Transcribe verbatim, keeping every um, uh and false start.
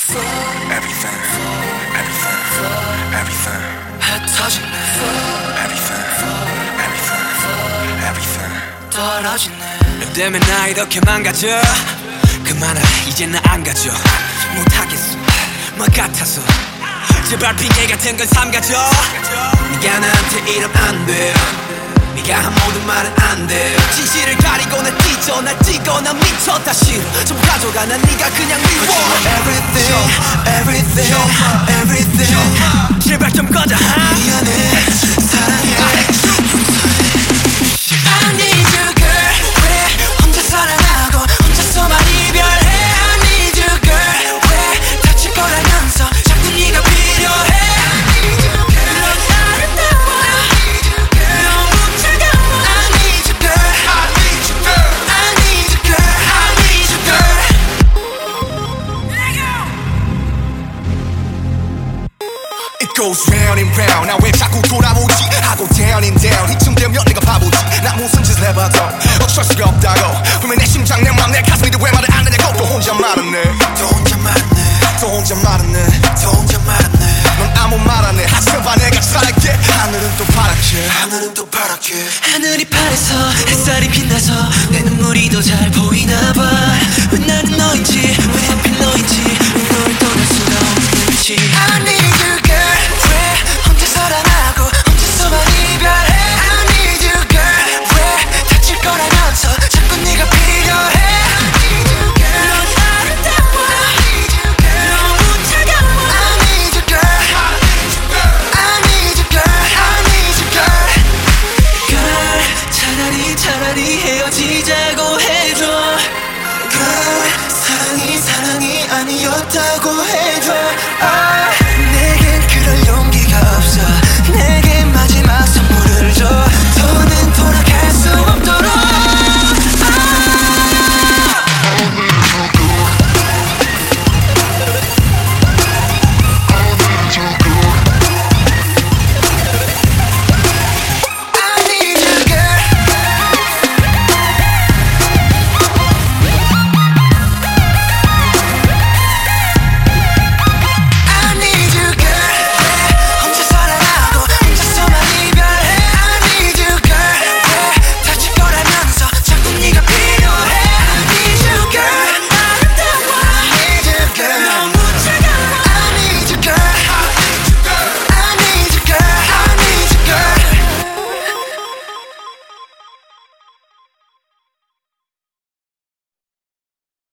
Everything, everything, everything. 흩어지네. Everything, everything, everything. 떨어지네. 너 때문에 나 이렇게 망가져. 그만해 이제 나 안 가져. 못하겠어 뭐 같아서. 제발 핑계 같은 건 삼가져. 네가 나한테 이러면 안돼. 네가 한 모든 말은 안돼. 진실을 가리고 날 찢어 날 찌고 난 미쳤다 싫어. 전부 가져가 난 네가 그냥 미워. Everything, everything, everything. 제발 좀 꺼져. 미안해 사랑해. I need you girl. 왜 혼자 사랑하고 혼자서만 이별해. I need you girl. 왜 다칠 거라면서 자꾸 네가 필요해. Goes round and round. 나 왜 자꾸 돌아오지 하고 down and down. 이쯤 되면 내가 바보지. 나 무슨 짓을 해봐도 어쩔 수가 없다고. 분명 내 심장 내 맘 내 가슴인데 왜 말을 안 하냐고. 또 혼자 말았네. 또 혼자 말았네. 또 혼자 말았네. 또 혼자 말았네. 넌 아무 말 안 해. 하지마 내가 살게. 하늘은 또 파랗게. 하늘은 또 파랗게. 하늘이 파래서 햇살이 빛나서 내 눈물이 더 잘 보이나 봐. 왜 나는 너인지 왜 하필 너인지 왜 널 떠날 수가 없는지. I need you girl. 왜 혼자 사랑하고 혼자서만 이별해. I need you girl. 왜 다칠 거라면서 자꾸 네가 필요해. 넌 아름다워. 너무 차가워. I need you girl. I need you girl. I need you girl. Girl 차라리 차라리 헤어지자고 해줘. Girl 사랑이 사랑이 아니었다고 해줘. I